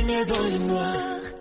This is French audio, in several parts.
lumière dans le noir.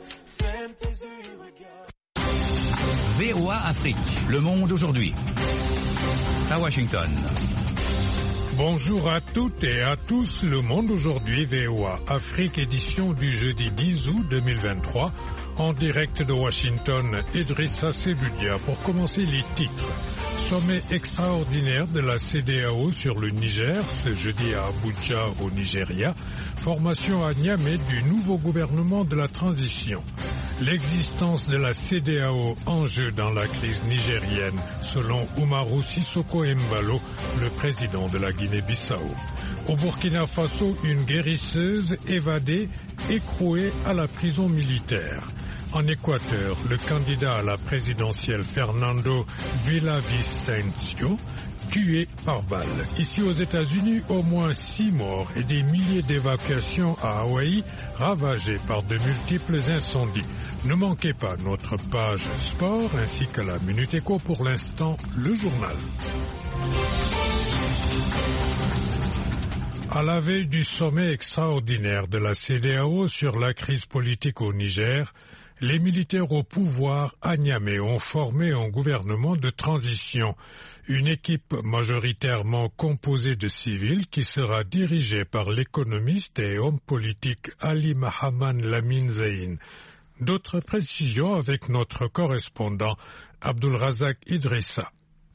VOA Afrique, le monde aujourd'hui. À Washington. Bonjour à toutes et à tous, le monde aujourd'hui, VOA Afrique, édition du jeudi 10 août 2023, en direct de Washington, Idrissa Sebudia. Pour commencer les titres. Sommet extraordinaire de la CEDEAO sur le Niger, ce jeudi à Abuja au Nigeria. Formation à Niamey du nouveau gouvernement de la transition. L'existence de la CEDEAO en jeu dans la crise nigérienne, selon Umaru Sissoko Embalo, le président de la Guinée-Bissau. Au Burkina Faso, une guérisseuse évadée, écrouée à la prison militaire. En Équateur, le candidat à la présidentielle Fernando Villavicencio, tué par balle. Ici aux États-Unis, au moins 6 morts et des milliers d'évacuations à Hawaï, ravagées par de multiples incendies. Ne manquez pas notre page sport ainsi que la Minute Éco. Pour l'instant, le journal. À la veille du sommet extraordinaire de la CEDEAO sur la crise politique au Niger, les militaires au pouvoir à Niamey ont formé un gouvernement de transition, une équipe majoritairement composée de civils qui sera dirigée par l'économiste et homme politique Ali Mahaman Lamine Zein. D'autres précisions avec notre correspondant Abdulrazak Idrissa.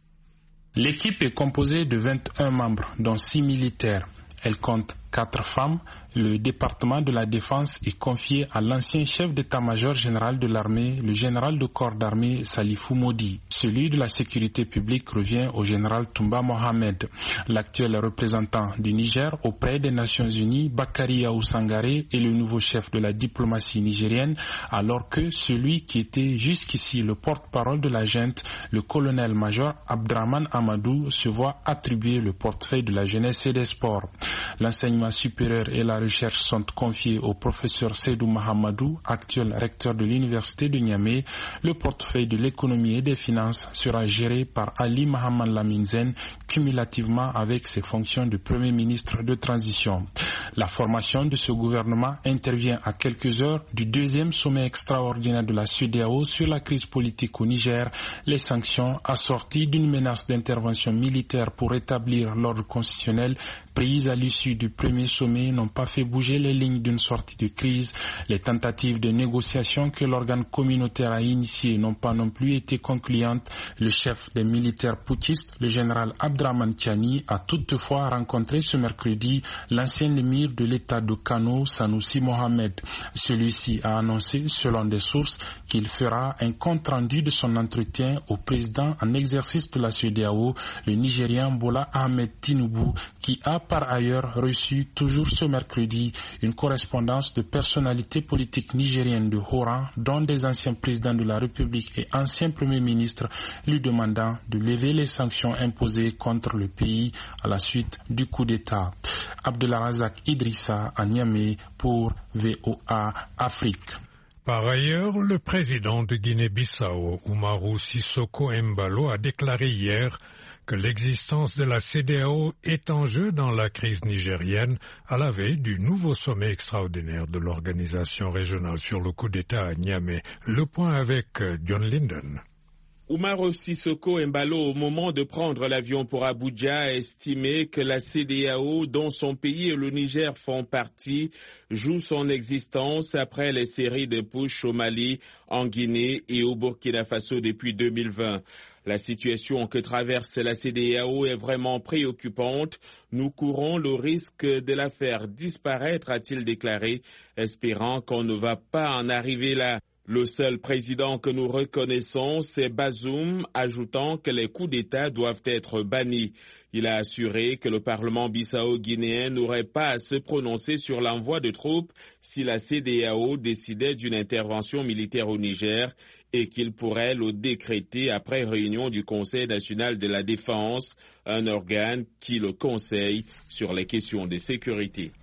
L'équipe est composée de 21 membres, dont 6 militaires. Elle compte 4 femmes. Le département de la Défense est confié à l'ancien chef d'état-major général de l'armée, le général de corps d'armée Salifou Modi. Celui de la sécurité publique revient au général Toumba Mohamed. L'actuel représentant du Niger auprès des Nations Unies, Bakary Yahou Sangaré, est le nouveau chef de la diplomatie nigérienne, alors que celui qui était jusqu'ici le porte-parole de la junte, le colonel-major Abdraman Amadou, se voit attribuer le portefeuille de la jeunesse et des sports. L'enseignement supérieur et la recherche sont confiés au professeur Seydou Mahamadou, actuel recteur de l'université de Niamey. Le portefeuille de l'économie et des finances sera géré par Ali Mahaman Lamine Zein, cumulativement avec ses fonctions de premier ministre de transition. La formation de ce gouvernement intervient à quelques heures du deuxième sommet extraordinaire de la CEDEAO sur la crise politique au Niger. Les sanctions assorties d'une menace d'intervention militaire pour rétablir l'ordre constitutionnel prises à l'issue du premier sommet n'ont pas fait bouger les lignes d'une sortie de crise. Les tentatives de négociation que l'organe communautaire a initiées n'ont pas non plus été concluantes. Le chef des militaires putschistes, le général Abdraman Tiani, a toutefois rencontré ce mercredi l'ancien émir de l'État de Kano, Sanoussi Mohamed. Celui-ci a annoncé, selon des sources, qu'il fera un compte-rendu de son entretien au président en exercice de la CEDEAO, le Nigérian Bola Ahmed Tinubu, qui a par ailleurs reçu toujours ce mercredi une correspondance de personnalités politiques nigériennes de haut rang, dont des anciens présidents de la République et anciens premiers ministres, lui demandant de lever les sanctions imposées contre le pays à la suite du coup d'État. Abdulrazak Idrissa à Niamey pour VOA Afrique. Par ailleurs, le président de Guinée-Bissau, Umaru Sissoko Embalo, a déclaré hier que l'existence de la CEDEAO est en jeu dans la crise nigérienne à la veille du nouveau sommet extraordinaire de l'organisation régionale sur le coup d'État à Niamey. Le point avec John Linden. Umaru Sissoko Embalo, au moment de prendre l'avion pour Abuja, a estimé que la CEDEAO, dont son pays et le Niger font partie, joue son existence après les séries de pushs au Mali, en Guinée et au Burkina Faso depuis 2020. La situation que traverse la CEDEAO est vraiment préoccupante. Nous courons le risque de la faire disparaître, a-t-il déclaré, espérant qu'on ne va pas en arriver là. Le seul président que nous reconnaissons, c'est Bazoum, ajoutant que les coups d'État doivent être bannis. Il a assuré que le Parlement bissau-guinéen n'aurait pas à se prononcer sur l'envoi de troupes si la CEDEAO décidait d'une intervention militaire au Niger et qu'il pourrait le décréter après réunion du Conseil national de la défense, un organe qui le conseille sur les questions de sécurité.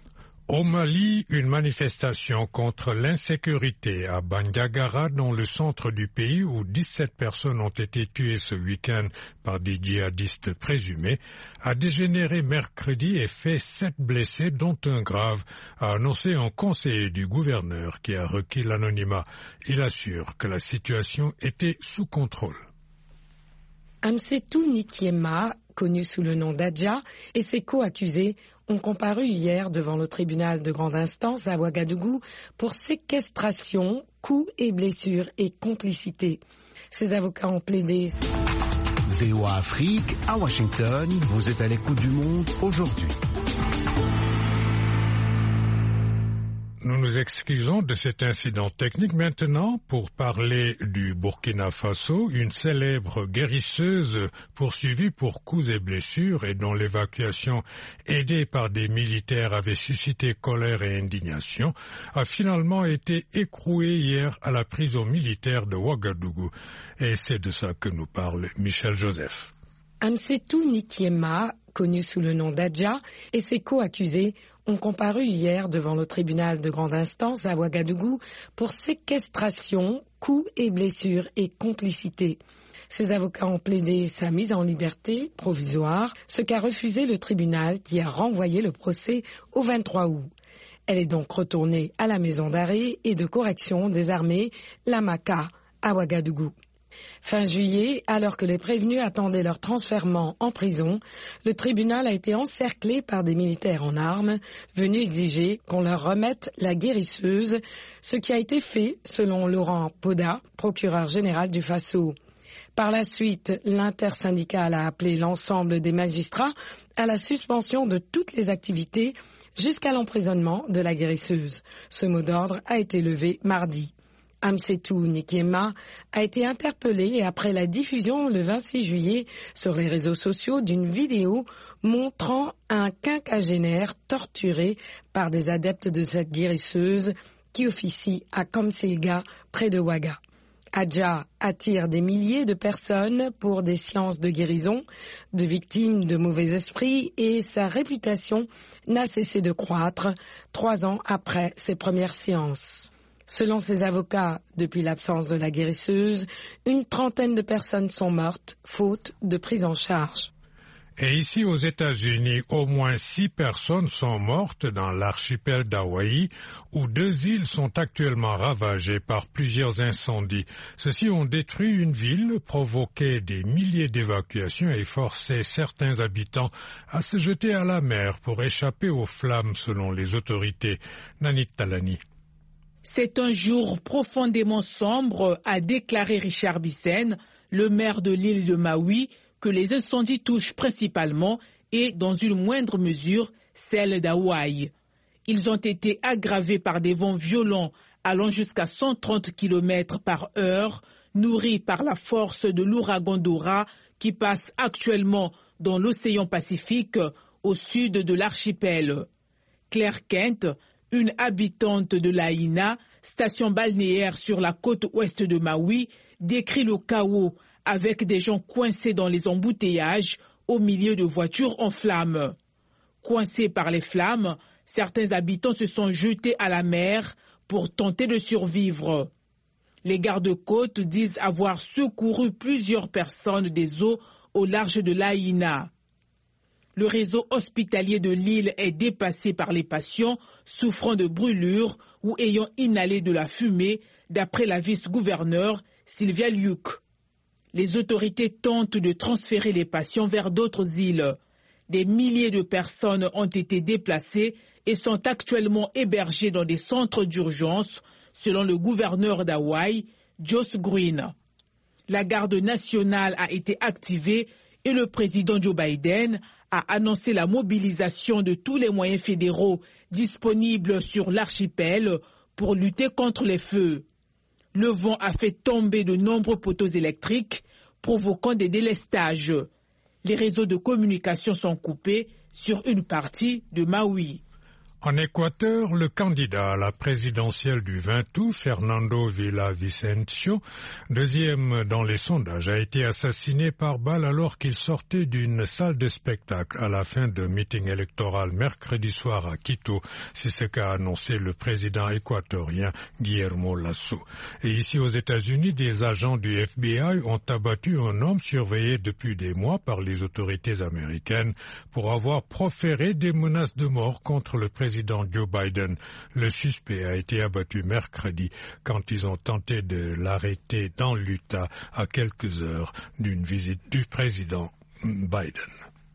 Au Mali, une manifestation contre l'insécurité à Bandiagara, dans le centre du pays, où 17 personnes ont été tuées ce week-end par des djihadistes présumés, a dégénéré mercredi et fait 7 blessés, dont un grave, a annoncé un conseiller du gouverneur qui a requis l'anonymat. Il assure que la situation était sous contrôle. Amsetou Nikiema, connu sous le nom d'Adja, et ses co-accusés ont comparu hier devant le tribunal de grande instance à Ouagadougou pour séquestration, coups et blessures et complicité. Ses avocats ont plaidé. VOA Afrique, à Washington, vous êtes à l'écoute du monde aujourd'hui. Nous nous excusons de cet incident technique maintenant pour parler du Burkina Faso, une célèbre guérisseuse poursuivie pour coups et blessures et dont l'évacuation aidée par des militaires avait suscité colère et indignation, a finalement été écrouée hier à la prison militaire de Ouagadougou. Et c'est de ça que nous parle Michel Joseph. Amsetou Nikiema, connu sous le nom d'Adja, et ses co-accusés ont comparu hier devant le tribunal de grande instance à Ouagadougou pour séquestration, coups et blessures et complicité. Ses avocats ont plaidé sa mise en liberté provisoire, ce qu'a refusé le tribunal qui a renvoyé le procès au 23 août. Elle est donc retournée à la maison d'arrêt et de correction des armées, la Maka, à Ouagadougou. Fin juillet, alors que les prévenus attendaient leur transfèrement en prison, le tribunal a été encerclé par des militaires en armes, venus exiger qu'on leur remette la guérisseuse, ce qui a été fait selon Laurent Poda, procureur général du Faso. Par la suite, l'intersyndicale a appelé l'ensemble des magistrats à la suspension de toutes les activités jusqu'à l'emprisonnement de la guérisseuse. Ce mot d'ordre a été levé mardi. Amsetou Nikiema a été interpellé après la diffusion le 26 juillet sur les réseaux sociaux d'une vidéo montrant un quinquagénaire torturé par des adeptes de cette guérisseuse qui officie à Komselga, près de Ouaga. Adja attire des milliers de personnes pour des séances de guérison, de victimes de mauvais esprits, et sa réputation n'a cessé de croître 3 ans après ses premières séances. Selon ses avocats, depuis l'absence de la guérisseuse, une trentaine de personnes sont mortes, faute de prise en charge. Et ici aux États-Unis, au moins 6 personnes sont mortes dans l'archipel d'Hawaï, où 2 îles sont actuellement ravagées par plusieurs incendies. Ceux-ci ont détruit une ville, provoqué des milliers d'évacuations et forcé certains habitants à se jeter à la mer pour échapper aux flammes, selon les autorités. Nanit Talani. C'est un jour profondément sombre, a déclaré Richard Bissen, le maire de l'île de Maui, que les incendies touchent principalement et, dans une moindre mesure, celle d'Hawaï. Ils ont été aggravés par des vents violents allant jusqu'à 130 km par heure, nourris par la force de l'ouragan Dora qui passe actuellement dans l'océan Pacifique au sud de l'archipel. Claire Kent, une habitante de Laïna, station balnéaire sur la côte ouest de Maui, décrit le chaos avec des gens coincés dans les embouteillages au milieu de voitures en flammes. Coincés par les flammes, certains habitants se sont jetés à la mer pour tenter de survivre. Les gardes-côtes disent avoir secouru plusieurs personnes des eaux au large de Laïna. Le réseau hospitalier de l'île est dépassé par les patients souffrant de brûlures ou ayant inhalé de la fumée, d'après la vice-gouverneure Sylvia Luke. Les autorités tentent de transférer les patients vers d'autres îles. Des milliers de personnes ont été déplacées et sont actuellement hébergées dans des centres d'urgence, selon le gouverneur d'Hawaï, Josh Green. La garde nationale a été activée et le président Joe Biden a annoncé la mobilisation de tous les moyens fédéraux disponibles sur l'archipel pour lutter contre les feux. Le vent a fait tomber de nombreux poteaux électriques, provoquant des délestages. Les réseaux de communication sont coupés sur une partie de Maui. En Équateur, le candidat à la présidentielle du 20 août, Fernando Villavicencio, deuxième dans les sondages, a été assassiné par balle alors qu'il sortait d'une salle de spectacle à la fin d'un meeting électoral mercredi soir à Quito. C'est ce qu'a annoncé le président équatorien Guillermo Lasso. Et ici aux États-Unis, des agents du FBI ont abattu un homme surveillé depuis des mois par les autorités américaines pour avoir proféré des menaces de mort contre le président Joe Biden. Le suspect a été abattu mercredi quand ils ont tenté de l'arrêter dans l'Utah à quelques heures d'une visite du président Biden.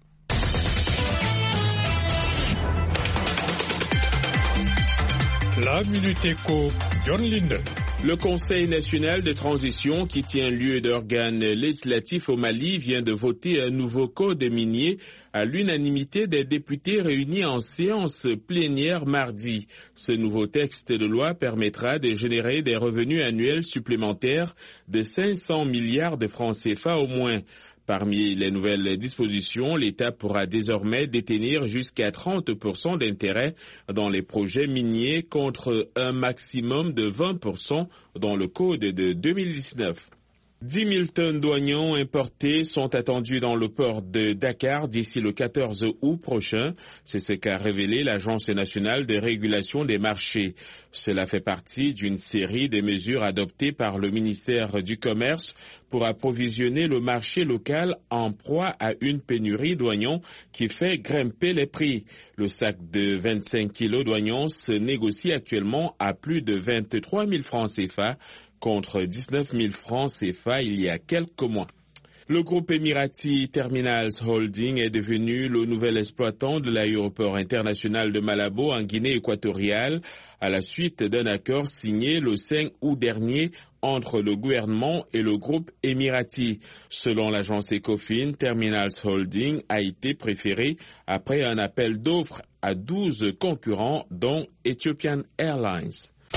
La Minute Éco, John Linden. Le Conseil national de transition, qui tient lieu d'organes législatifs au Mali, vient de voter un nouveau code minier à l'unanimité des députés réunis en séance plénière mardi. Ce nouveau texte de loi permettra de générer des revenus annuels supplémentaires de 500 milliards de francs CFA au moins. Parmi les nouvelles dispositions, l'État pourra désormais détenir jusqu'à 30% d'intérêt dans les projets miniers contre un maximum de 20% dans le code de 2019. 10 000 tonnes d'oignons importés sont attendues dans le port de Dakar d'ici le 14 août prochain. C'est ce qu'a révélé l'Agence nationale de régulation des marchés. Cela fait partie d'une série de mesures adoptées par le ministère du Commerce pour approvisionner le marché local en proie à une pénurie d'oignons qui fait grimper les prix. Le sac de 25 kilos d'oignons se négocie actuellement à plus de 23 000 francs CFA, contre 19 000 francs CFA il y a quelques mois. Le groupe Emirati Terminals Holding est devenu le nouvel exploitant de l'aéroport international de Malabo en Guinée équatoriale à la suite d'un accord signé le 5 août dernier entre le gouvernement et le groupe Emirati. Selon l'agence Ecofin, Terminals Holding a été préféré après un appel d'offres à 12 concurrents dont Ethiopian Airlines.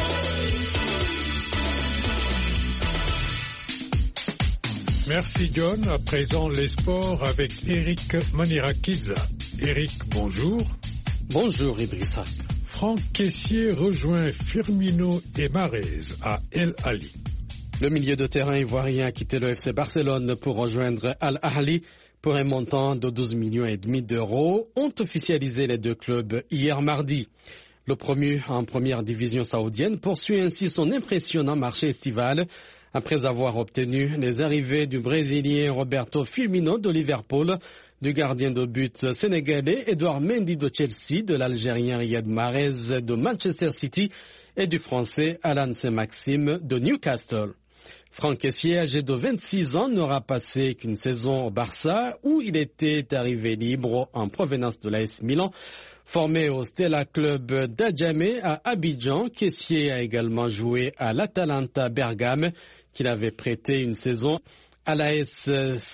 Merci John. À présent, les sports avec Eric Manirakiza. Eric, bonjour. Bonjour Idrissa. Franck Kessié rejoint Firmino et Mahrez à El Ahly. Le milieu de terrain ivoirien a quitté le FC Barcelone pour rejoindre Al Ahly pour un montant de 12,5 millions d'euros, ont officialisé les deux clubs hier mardi. Le promu en première division saoudienne poursuit ainsi son impressionnant marché estival après avoir obtenu les arrivées du Brésilien Roberto Firmino de Liverpool, du gardien de but sénégalais Edouard Mendy de Chelsea, de l'Algérien Riyad Mahrez de Manchester City et du Français Alan Saint-Maxime de Newcastle. Franck Kessié, âgé de 26 ans, n'aura passé qu'une saison au Barça où il était arrivé libre en provenance de l'AS Milan. Formé au Stella Club d'Adjamé à Abidjan, Kessié a également joué à l'Atalanta Bergame, qu'il avait prêté une saison à l'AS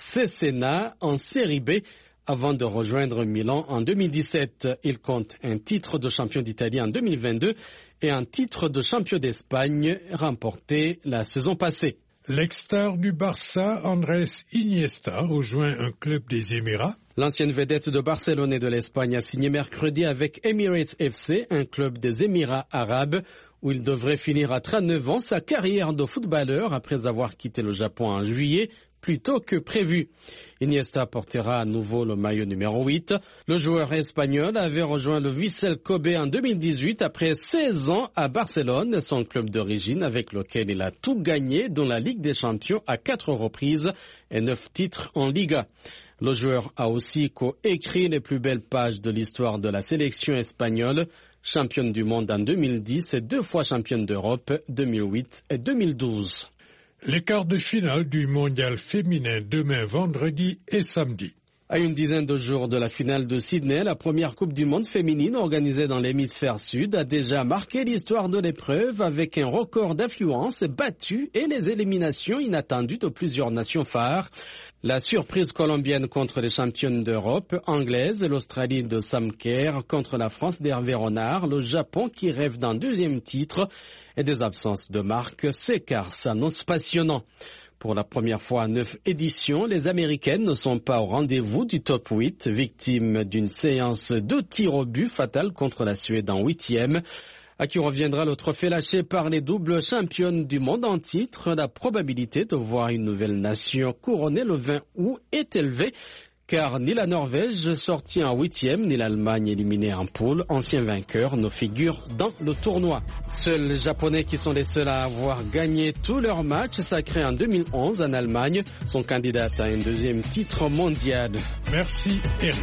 Cesena en Série B avant de rejoindre Milan en 2017. Il compte un titre de champion d'Italie en 2022 et un titre de champion d'Espagne remporté la saison passée. L'ex-star du Barça, Andrés Iniesta, rejoint un club des Émirats. L'ancienne vedette de Barcelone et de l'Espagne a signé mercredi avec Emirates FC, un club des Émirats arabes, où il devrait finir à 39 ans sa carrière de footballeur après avoir quitté le Japon en juillet, plus tôt que prévu. Iniesta portera à nouveau le maillot numéro 8. Le joueur espagnol avait rejoint le Vissel Kobe en 2018 après 16 ans à Barcelone, son club d'origine avec lequel il a tout gagné dans la Ligue des Champions à 4 reprises et 9 titres en Liga. Le joueur a aussi coécrit les plus belles pages de l'histoire de la sélection espagnole, championne du monde en 2010 et 2 fois championne d'Europe 2008 et 2012. Les quarts de finale du mondial féminin demain vendredi et samedi. À une dizaine de jours de la finale de Sydney, la première Coupe du Monde féminine organisée dans l'hémisphère sud a déjà marqué l'histoire de l'épreuve avec un record d'affluence battu et les éliminations inattendues de plusieurs nations phares. La surprise colombienne contre les championnes d'Europe, anglaise, l'Australie de Sam Kerr contre la France d'Hervé Renard, le Japon qui rêve d'un deuxième titre et des absences de marque, ces quarts s'annoncent passionnants. Pour la première fois en 9 éditions, les Américaines ne sont pas au rendez-vous du top 8, victimes d'une séance de tir au but fatale contre la Suède en 8e. À qui reviendra le trophée lâché par les doubles championnes du monde en titre. La probabilité de voir une nouvelle nation couronnée le 20 août est élevée, car ni la Norvège, sortie en 8e, ni l'Allemagne éliminée en poule, ancien vainqueur, ne figurent dans le tournoi. Seuls les Japonais, qui sont les seuls à avoir gagné tous leurs matchs sacrés en 2011 en Allemagne, sont candidats à un deuxième titre mondial. Merci Eric.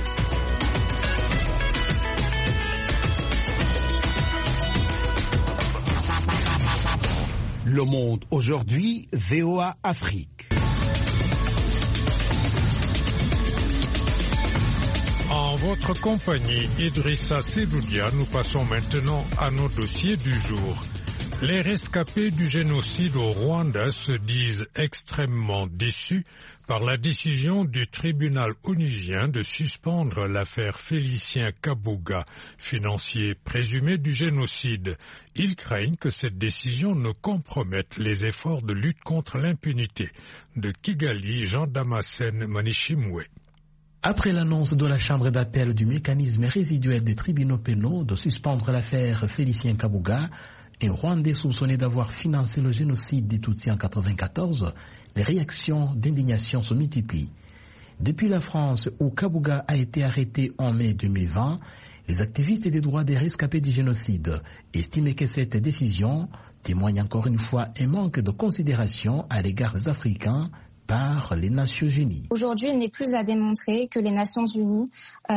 Le Monde aujourd'hui, VOA Afrique. En votre compagnie, Idrissa Seloudia, nous passons maintenant à nos dossiers du jour. Les rescapés du génocide au Rwanda se disent extrêmement déçus par la décision du tribunal onusien de suspendre l'affaire Félicien Kabuga, financier présumé du génocide. Ils craignent que cette décision ne compromette les efforts de lutte contre l'impunité. De Kigali, Jean Damascène Manishimwe. Après l'annonce de la Chambre d'appel du mécanisme résiduel des tribunaux pénaux de suspendre l'affaire Félicien Kabuga, un Rwandais soupçonné d'avoir financé le génocide des Tutsis en 1994, les réactions d'indignation se multiplient. Depuis la France, où Kabuga a été arrêté en mai 2020, les activistes des droits des rescapés du génocide estimaient que cette décision témoigne encore une fois un manque de considération à l'égard des Africains par les Nations Unies. Aujourd'hui, il n'est plus à démontrer que les Nations Unies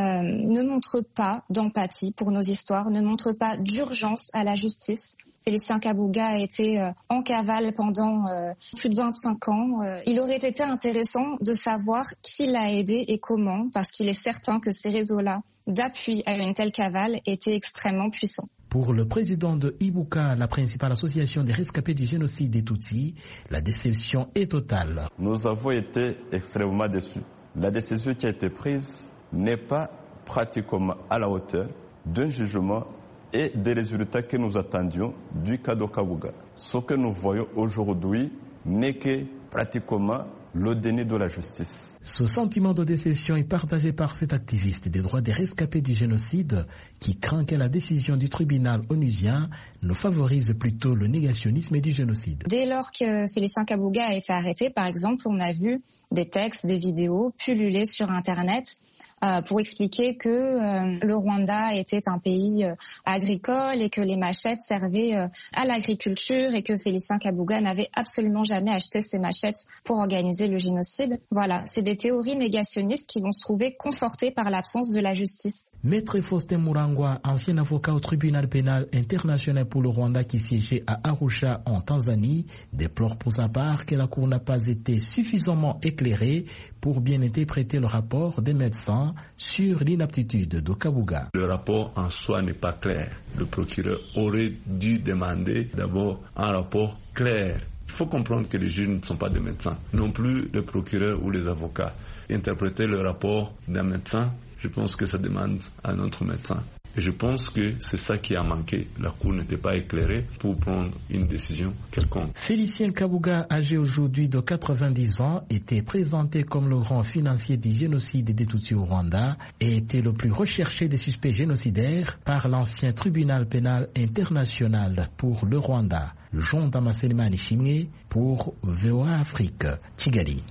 ne montrent pas d'empathie pour nos histoires, ne montrent pas d'urgence à la justice. Félicien Kabuga a été en cavale pendant plus de 25 ans. Il aurait été intéressant de savoir qui l'a aidé et comment, parce qu'il est certain que ces réseaux-là d'appui à une telle cavale étaient extrêmement puissants. Pour le président de Ibuka, la principale association des rescapés du génocide des Tutsis, la déception est totale. Nous avons été extrêmement déçus. La décision qui a été prise n'est pas pratiquement à la hauteur d'un jugement et des résultats que nous attendions du cas de Kabuga. Ce que nous voyons aujourd'hui n'est que pratiquement le déni de la justice. Ce sentiment de déception est partagé par cet activiste des droits des rescapés du génocide qui craint que la décision du tribunal onusien ne favorise plutôt le négationnisme du génocide. Dès lors que Félicien Kabuga a été arrêté, par exemple, on a vu des textes, des vidéos pulluler sur Internet pour expliquer que le Rwanda était un pays agricole et que les machettes servaient à l'agriculture et que Félicien Kabuga n'avait absolument jamais acheté ces machettes pour organiser le génocide. Voilà, c'est des théories négationnistes qui vont se trouver confortées par l'absence de la justice. Maître Faustin Murangwa, ancien avocat au tribunal pénal international pour le Rwanda qui siégeait à Arusha en Tanzanie, déplore pour sa part que la Cour n'a pas été suffisamment éclairée pour bien interpréter le rapport des médecins sur l'inaptitude de Kabuga. Le rapport en soi n'est pas clair. Le procureur aurait dû demander d'abord un rapport clair. Il faut comprendre que les juges ne sont pas des médecins, non plus le procureur ou les avocats. Interpréter le rapport d'un médecin, je pense que ça demande à un autre médecin. Et je pense que c'est ça qui a manqué. La Cour n'était pas éclairée pour prendre une décision quelconque. Félicien Kabuga, âgé aujourd'hui de 90 ans, était présenté comme le grand financier du génocide des Tutsis au Rwanda et était le plus recherché des suspects génocidaires par l'ancien tribunal pénal international pour le Rwanda. Jean Damascène Manishimwe pour VOA Afrique, Kigali.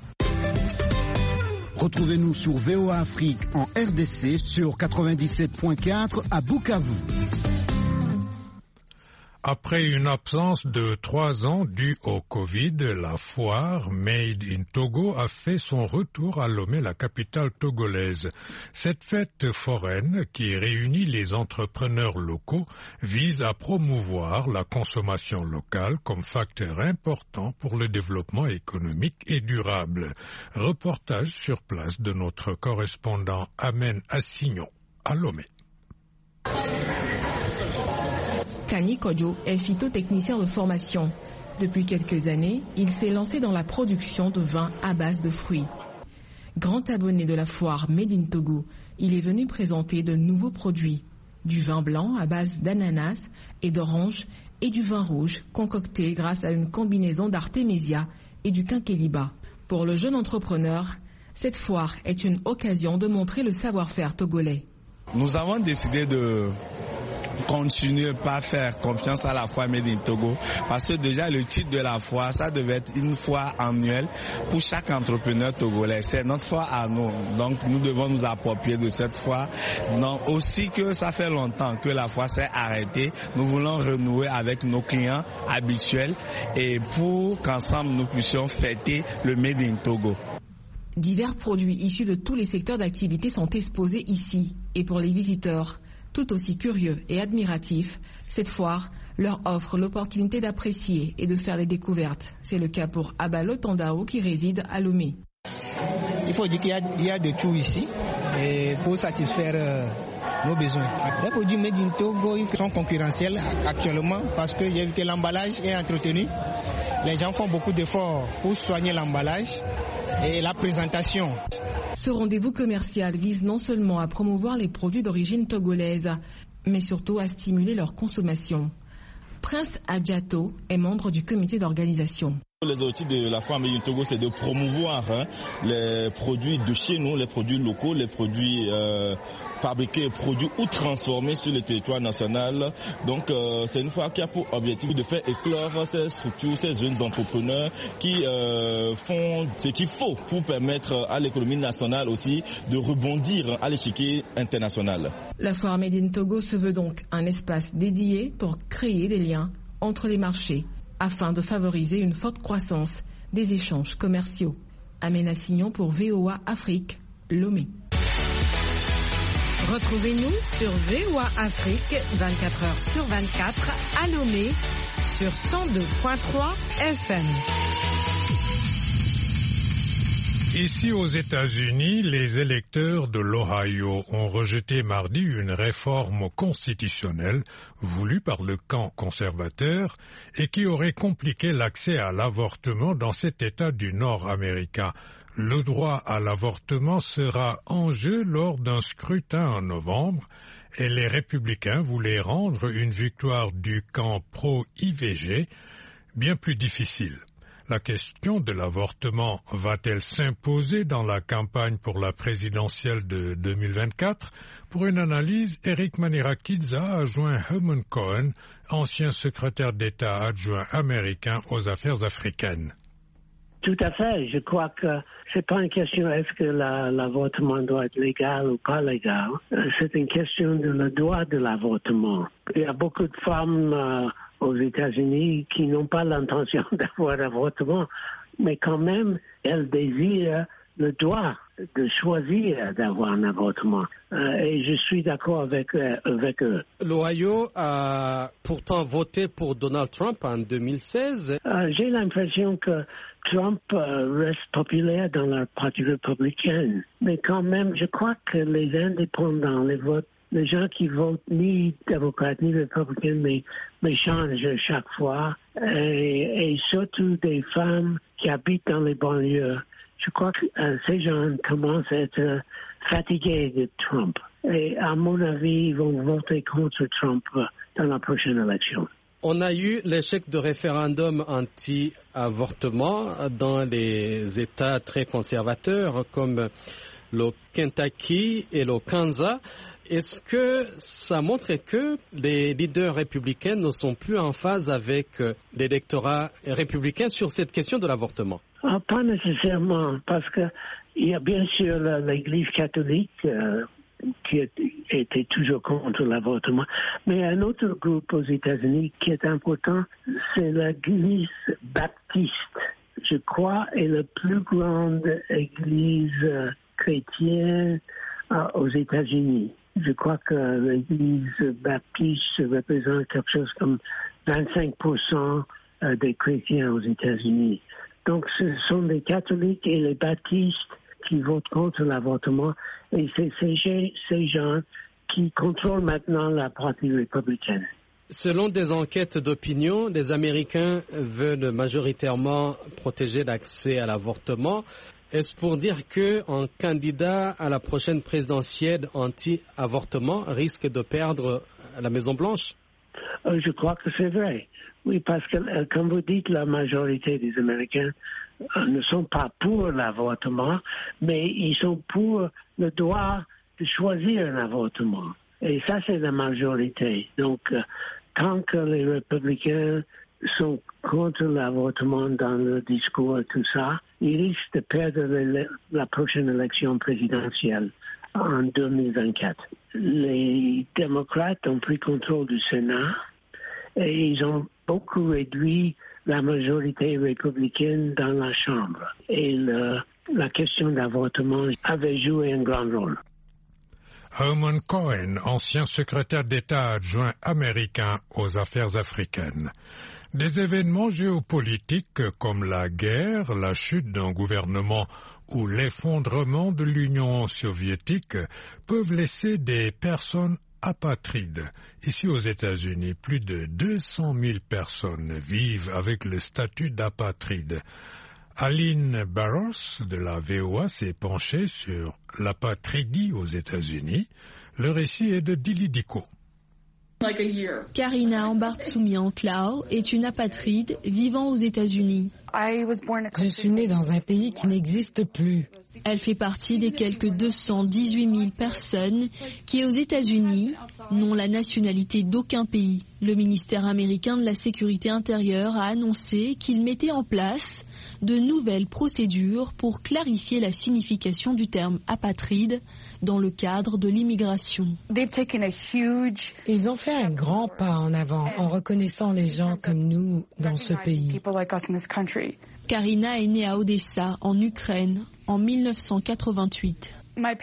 Retrouvez-nous sur VOA Afrique en RDC sur 97.4 à Bukavu. Après une absence de 3 ans due au Covid, la foire Made in Togo a fait son retour à Lomé, la capitale togolaise. Cette fête foraine, qui réunit les entrepreneurs locaux, vise à promouvoir la consommation locale comme facteur important pour le développement économique et durable. Reportage sur place de notre correspondant Amen Assignon à Lomé. Kani Kodjo est phytotechnicien de formation. Depuis quelques années, il s'est lancé dans la production de vin à base de fruits. Grand abonné de la foire Made in Togo, il est venu présenter de nouveaux produits. Du vin blanc à base d'ananas et d'orange et du vin rouge concocté grâce à une combinaison d'artémisia et du quinqueliba. Pour le jeune entrepreneur, cette foire est une occasion de montrer le savoir-faire togolais. Nous avons décidé de continuer par faire confiance à la foire Made in Togo parce que déjà le titre de la foire, ça devait être une foire annuelle pour chaque entrepreneur togolais. C'est notre foire à nous, donc nous devons nous approprier de cette foire. Donc aussi que ça fait longtemps que la foire s'est arrêtée, nous voulons renouer avec nos clients habituels et pour qu'ensemble nous puissions fêter le Made in Togo. Divers produits issus de tous les secteurs d'activité sont exposés ici et pour les visiteurs, tout aussi curieux et admiratifs, cette foire leur offre l'opportunité d'apprécier et de faire des découvertes. C'est le cas pour Abalo Tandao qui réside à Lomé. Il faut dire qu'il y a de tout ici et pour satisfaire nos besoins. Les produits Made in Togo sont concurrentiels actuellement parce que j'ai vu que l'emballage est entretenu. Les gens font beaucoup d'efforts pour soigner l'emballage et la présentation. Ce rendez-vous commercial vise non seulement à promouvoir les produits d'origine togolaise, mais surtout à stimuler leur consommation. Prince Adjato est membre du comité d'organisation. Les objectifs de la foire Made in Togo, c'est de promouvoir les produits de chez nous, les produits locaux, les produits fabriqués, produits ou transformés sur le territoire national. Donc c'est une foire qui a pour objectif de faire éclore ces structures, ces jeunes entrepreneurs qui font ce qu'il faut pour permettre à l'économie nationale aussi de rebondir à l'échiquier international. La foire Made in Togo se veut donc un espace dédié pour créer des liens entre les marchés, afin de favoriser une forte croissance des échanges commerciaux. Amena Signon pour VOA Afrique, Lomé. Retrouvez-nous sur VOA Afrique 24h/24 à Lomé sur 102.3 FM. Ici aux États-Unis, les électeurs de l'Ohio ont rejeté mardi une réforme constitutionnelle voulue par le camp conservateur et qui aurait compliqué l'accès à l'avortement dans cet État du Nord américain. Le droit à l'avortement sera en jeu lors d'un scrutin en novembre et les républicains voulaient rendre une victoire du camp pro-IVG bien plus difficile. La question de l'avortement va-t-elle s'imposer dans la campagne pour la présidentielle de 2024? Pour une analyse, Eric Manirakidze a joint Herman Cohen, ancien secrétaire d'État adjoint américain aux affaires africaines. Tout à fait. Je crois que c'est pas une question est-ce que l'avortement doit être légal ou pas légal. C'est une question de le droit de l'avortement. Il y a beaucoup de femmes aux États-Unis qui n'ont pas l'intention d'avoir l'avortement, mais quand même, elles désirent le droit de choisir d'avoir un avortement. Et je suis d'accord avec eux. L'Ohio a pourtant voté pour Donald Trump en 2016. J'ai l'impression que Trump reste populaire dans la partie républicaine. Mais quand même, je crois que les indépendants, les gens qui votent ni démocrates ni républicains, mais changent chaque fois. Et surtout des femmes qui habitent dans les banlieues. Je crois que ces gens commencent à être fatigués de Trump. Et à mon avis, ils vont voter contre Trump dans la prochaine élection. On a eu l'échec de référendum anti-avortement dans les États très conservateurs comme le Kentucky et le Kansas. Est-ce que ça montre que les leaders républicains ne sont plus en phase avec l'électorat républicain sur cette question de l'avortement? Pas nécessairement, parce que il y a bien sûr l'Église catholique qui était toujours contre l'avortement, mais un autre groupe aux États-Unis qui est important, c'est l'Église baptiste, je crois, est la plus grande église chrétienne aux États-Unis. Je crois que l'Église baptiste représente quelque chose comme 25% des chrétiens aux États-Unis. Donc ce sont les catholiques et les baptistes qui votent contre l'avortement et c'est ces gens qui contrôlent maintenant la partie républicaine. Selon des enquêtes d'opinion, les Américains veulent majoritairement protéger l'accès à l'avortement. Est-ce pour dire qu'un candidat à la prochaine présidentielle anti-avortement risque de perdre la Maison-Blanche? Je crois que c'est vrai. Oui, parce que, comme vous dites, la majorité des Américains ne sont pas pour l'avortement, mais ils sont pour le droit de choisir un avortement. Et ça, c'est la majorité. Donc, tant que les républicains sont contre l'avortement dans le discours et tout ça, ils risquent de perdre la prochaine élection présidentielle en 2024. Les démocrates ont pris contrôle du Sénat et ils ont beaucoup réduit la majorité républicaine dans la Chambre. Et la question d'avortement avait joué un grand rôle. Herman Cohen, ancien secrétaire d'État adjoint américain aux affaires africaines. Des événements géopolitiques comme la guerre, la chute d'un gouvernement ou l'effondrement de l'Union soviétique peuvent laisser des personnes apatrides. Ici aux États-Unis, plus de 200 000 personnes vivent avec le statut d'apatride. Aline Barros de la VOA s'est penchée sur l'apatridie aux États-Unis. Le récit est de Dili Diko. Karina Ambartsoumian-Clau est une apatride vivant aux États-Unis. Je suis née dans un pays qui n'existe plus. Elle fait partie des quelques 218 000 personnes qui, aux États-Unis, n'ont la nationalité d'aucun pays. Le ministère américain de la Sécurité intérieure a annoncé qu'il mettait en place de nouvelles procédures pour clarifier la signification du terme apatride dans le cadre de l'immigration. Ils ont fait un grand pas en avant en reconnaissant les gens comme nous dans ce pays. Karina est née à Odessa, en Ukraine, en 1988.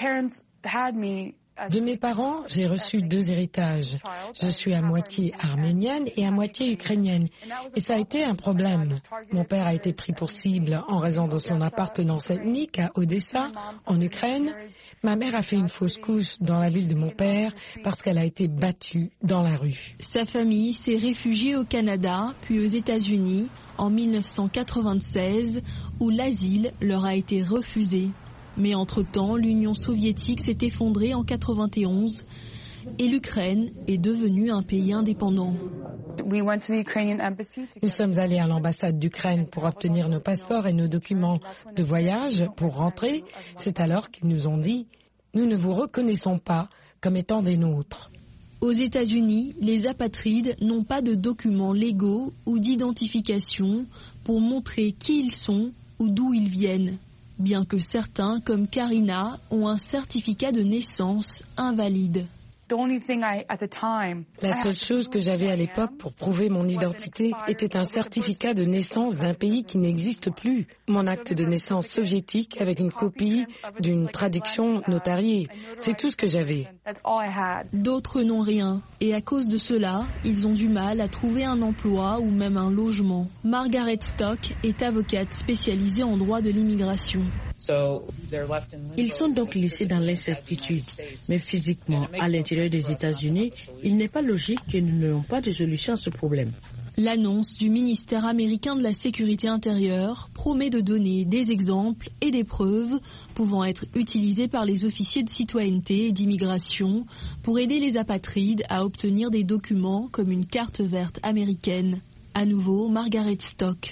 De mes parents, j'ai reçu 2 héritages. Je suis à moitié arménienne et à moitié ukrainienne. Et ça a été un problème. Mon père a été pris pour cible en raison de son appartenance ethnique à Odessa, en Ukraine. Ma mère a fait une fausse couche dans la ville de mon père parce qu'elle a été battue dans la rue. Sa famille s'est réfugiée au Canada, puis aux États-Unis, en 1996, où l'asile leur a été refusé. Mais entre-temps, l'Union soviétique s'est effondrée en 1991 et l'Ukraine est devenue un pays indépendant. Nous sommes allés à l'ambassade d'Ukraine pour obtenir nos passeports et nos documents de voyage pour rentrer. C'est alors qu'ils nous ont dit « Nous ne vous reconnaissons pas comme étant des nôtres ». Aux États-Unis, les apatrides n'ont pas de documents légaux ou d'identification pour montrer qui ils sont ou d'où ils viennent. Bien que certains, comme Karina, ont un certificat de naissance invalide. La seule chose que j'avais à l'époque pour prouver mon identité était un certificat de naissance d'un pays qui n'existe plus. Mon acte de naissance soviétique avec une copie d'une traduction notariée. C'est tout ce que j'avais. D'autres n'ont rien. Et à cause de cela, ils ont du mal à trouver un emploi ou même un logement. Margaret Stock est avocate spécialisée en droit de l'immigration. Ils sont donc laissés dans l'incertitude. Mais physiquement, à l'intérieur des États-Unis, il n'est pas logique que nous n'ayons pas de solution à ce problème. L'annonce du ministère américain de la Sécurité intérieure promet de donner des exemples et des preuves pouvant être utilisés par les officiers de citoyenneté et d'immigration pour aider les apatrides à obtenir des documents comme une carte verte américaine. À nouveau, Margaret Stock.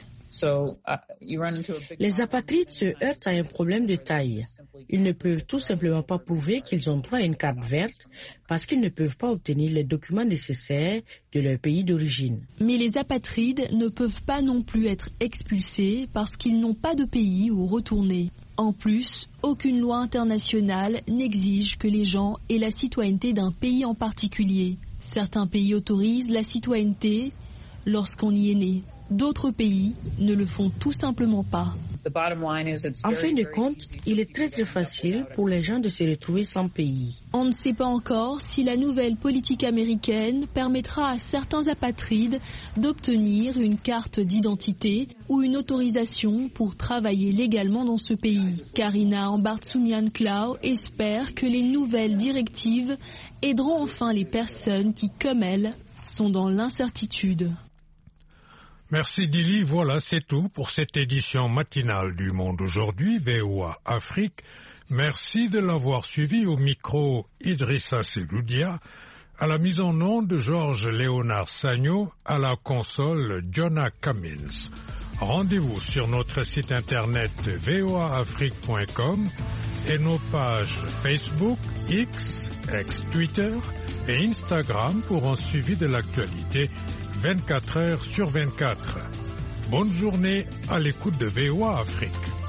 Les apatrides se heurtent à un problème de taille. Ils ne peuvent tout simplement pas prouver qu'ils ont droit à une carte verte parce qu'ils ne peuvent pas obtenir les documents nécessaires de leur pays d'origine. Mais les apatrides ne peuvent pas non plus être expulsés parce qu'ils n'ont pas de pays où retourner. En plus, aucune loi internationale n'exige que les gens aient la citoyenneté d'un pays en particulier. Certains pays autorisent la citoyenneté lorsqu'on y est né. D'autres pays ne le font tout simplement pas. En fin de compte, il est très facile pour les gens de se retrouver sans pays. On ne sait pas encore si la nouvelle politique américaine permettra à certains apatrides d'obtenir une carte d'identité ou une autorisation pour travailler légalement dans ce pays. Karina Ambartsoumian-Clau espère que les nouvelles directives aideront enfin les personnes qui, comme elle, sont dans l'incertitude. Merci Dili, voilà c'est tout pour cette édition matinale du Monde aujourd'hui, VOA Afrique. Merci de l'avoir suivi au micro Idrissa Seloudia, À la mise en onde de Georges Léonard Sagno, à la console Jonah Cummins. Rendez-vous sur notre site internet voaafrique.com et nos pages Facebook, X, ex-Twitter et Instagram pour un suivi de l'actualité 24 heures sur 24. Bonne journée à l'écoute de VOA Afrique.